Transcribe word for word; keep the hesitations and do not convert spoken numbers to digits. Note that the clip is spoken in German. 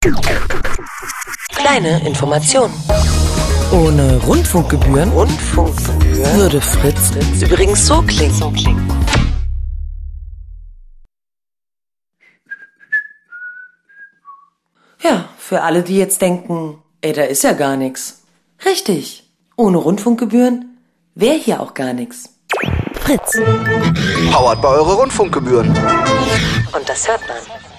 Kleine Information. Ohne Rundfunkgebühren Rundfunkgebühren würde Fritz übrigens so klingen. So klingen. Ja, für alle, die jetzt denken, ey, da ist ja gar nichts. Richtig, ohne Rundfunkgebühren wäre hier auch gar nichts. Fritz. Powered bei eure Rundfunkgebühren. Und das hört man.